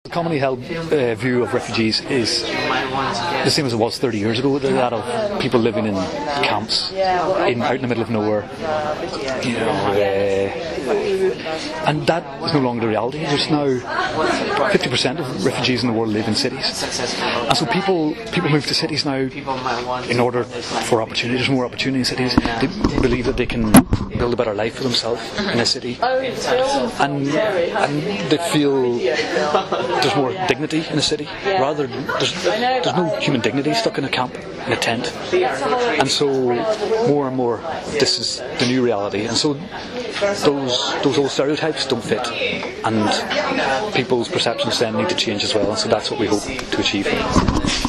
The commonly held view of refugees is the same as it was 30 years ago. That of people living in camps out in the middle of nowhere, and that is no longer the reality. There's now 50% of refugees in the world live in cities, and so people move to cities now in order for opportunity. There's more opportunity in cities. They believe that they can build a better life for themselves in a city, and they feel there's more dignity in a city. Rather, there's no human dignity stuck in a camp, in a tent. And so, more and more, this is the new reality. And so, those old stereotypes don't fit. And people's perceptions then need to change as well. And so that's what we hope to achieve.